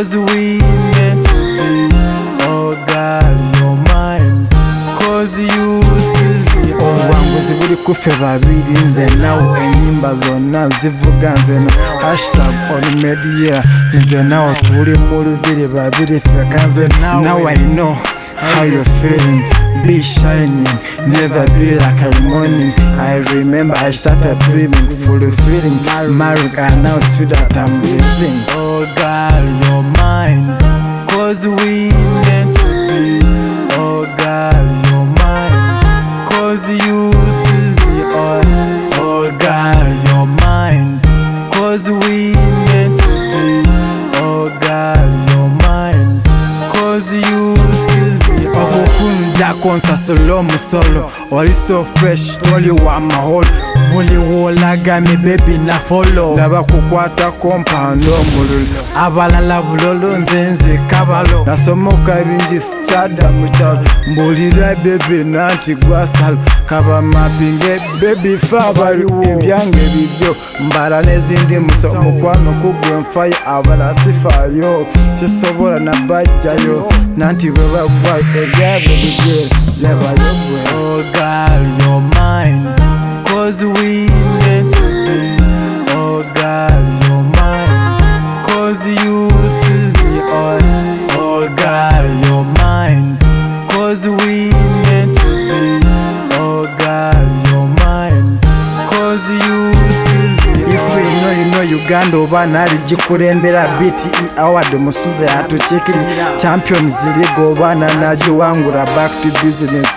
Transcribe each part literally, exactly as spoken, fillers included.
cause we meant to be. Oh girl, you're mine, cause you still be obuwanguzi buli kufe babiri nze nawe enyimba zonna zivuga nze no hashtag oli media nze nawe tuli mu lubiri babiri feka nze now I know how you feeling. Be shining, never be like a morning. I remember I started dreaming, fulfilling marriage and now it's that I'm living. Oh girl, you're mine, cause we meant to be. Oh girl, you're mine, cause you still be on. Oh girl, you're mine, cause we meant to be. Oh girl, you're mine, cause you still be on. Okukunja konsasula omusolo oli so fresh toli wa maholo buli woolagame baby na follow ndaba kukwata compound omululu abalala bulolo nze nze kabalo nasomoka bingi sikyadda mu kyalo mbulira baby nanti gwasalo kaba mapinge baby fe abaliwo ebyange bibyo mbala n'ezindi muso mukwano kugwe nfayo abala sifaayo kisobola nabajjayo nanti bwe bagwa ebyabwe bigwe nebayogwe. Oh girl, you're mine, cause we meant to be. Oh girl, you're mine, cause you still be on. Oh girl, you're mine, cause we meant to be. Oh girl, you're mine, cause you still be on. If you know you know Uganda oba nali gikulembera B T E award musuze atuchikiri Champions League oba nagiwangura back to business.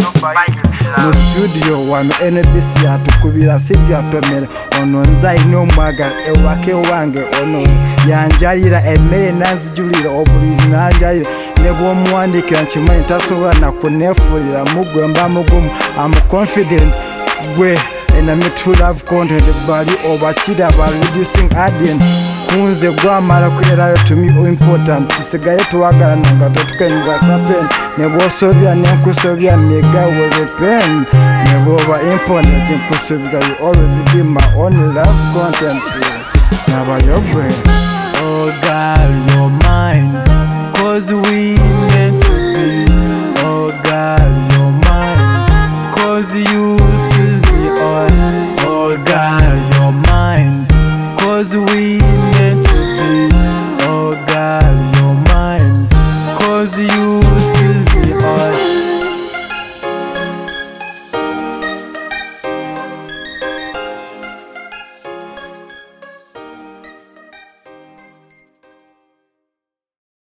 Mu studio wano N B C atukubira sibyo atomera ono nzaine omwagala ewake wange ono yanjalira emmere nazijulira obuliri nanjalira ne bw'omuwandikira nkimanyi tasobola nakunefulira mugwe mba mugumu. I'm confident gwe and I make true love content bali obakira ba reducing audience kunze gwamala kwera to me important tusigaye tuwagala nanga tutukanyuga sapen ne bosobya ne kusobya mega we pen ne boba important nkusobya you always be my only love content nabayogwe. Oh girl, you're mine, cause we meant to